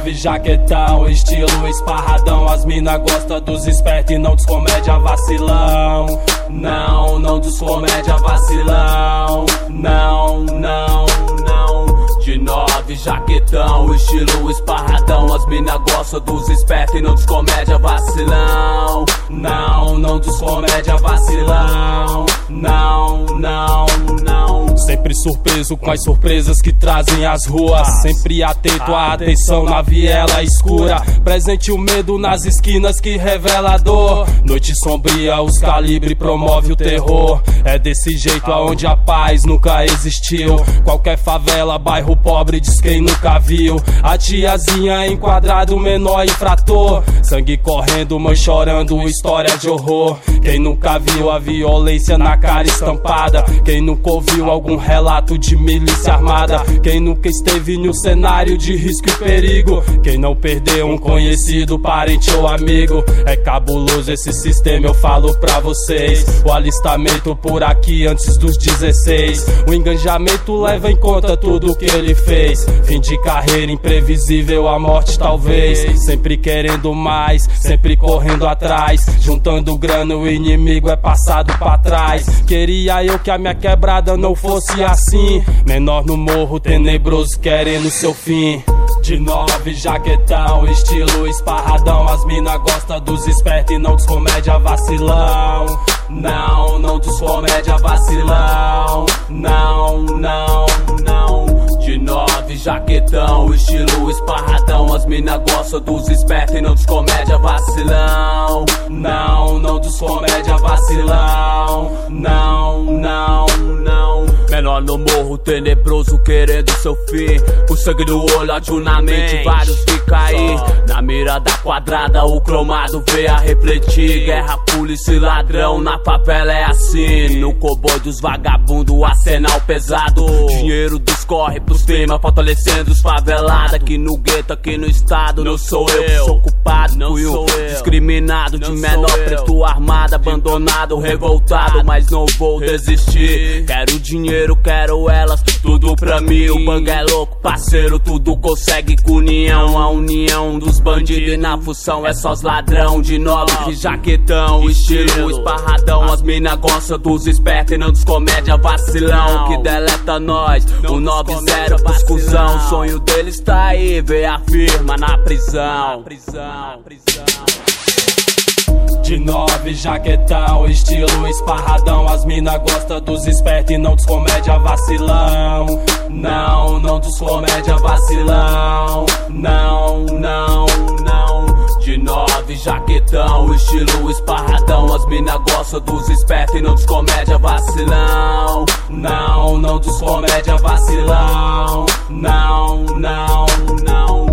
9, jaquetão, estilo esparradão. As mina gosta dos espertos e não dos comédia vacilão. Não, não dos comédia vacilão. Não, não, não. De 9, jaquetão, estilo esparradão. As mina gosta dos espertos e não dos comédia vacilão. Não, não dos comédia vacilão. Não, não, não. Sempre surpreso com as surpresas que trazem as ruas. Sempre atento à atenção na viela escura. Presente o medo nas esquinas que revela a dor. Noite sombria, os calibre promove o terror. É desse jeito aonde a paz nunca existiu. Qualquer favela, bairro pobre, diz quem nunca viu. A tiazinha enquadrado, menor infrator. Sangue correndo, mãe chorando, história de horror. Quem nunca viu a violência na cara estampada? Quem nunca ouviu algum relato de milícia armada? Quem nunca esteve em um cenário de risco e perigo? Quem não perdeu um conhecido, parente ou amigo? É cabuloso esse sistema, eu falo pra vocês. O alistamento por aqui antes dos 16. O engajamento leva em conta tudo que ele fez. Fim de carreira imprevisível, a morte talvez. Sempre querendo mais, sempre correndo atrás. Juntando grana, o inimigo é passado pra trás. Queria eu que a minha quebrada não fosse assim. Menor no morro, tenebroso, querendo seu fim. De 9, jaquetão, estilo esparradão. As mina gosta dos espertos e não dos comédia vacilão. Não, não dos comédia vacilão. Não, não, não. De 9, jaquetão, estilo esparradão. As mina gosta dos espertos e não dos comédia vacilão. Não, não dos comédia vacilão. Não, não, não. Menor no morro, tenebroso, querendo seu fim. O sangue no olho, ódio na mente, vários que cair. Na mira da quadrada, o cromado veio a refletir. Guerra, polícia e ladrão, na favela é assim. No cowboy dos vagabundos, arsenal pesado. Dinheiro dos corre pros temas, fortalecendo os favelados. Aqui no gueto, aqui no estado, não sou eu, sou culpado. Fui um discriminado, de menor preto armado. Abandonado, revoltado, mas não vou desistir. Quero dinheiro, quero elas, tudo pra mim. O bang é louco, parceiro, tudo consegue com união. A união dos bandidos e na função é só os ladrão. De 9, jaquetão, estilo esparradão. As mina gostam dos espertos e não dos comédia vacilão. Que deleta nós, o 9-0 pros cuzão. O sonho deles tá aí, vê a firma na prisão. De 9, jaquetão, estilo esparradão. As mina gosta dos espertos e não dos comédia vacilão. Não, não dos comédia vacilão. Não, não, não. De 9, jaquetão, estilo esparradão. As mina gosta dos espertos e não dos comédia vacilão. Não, não dos comédia vacilão. Não, não, não.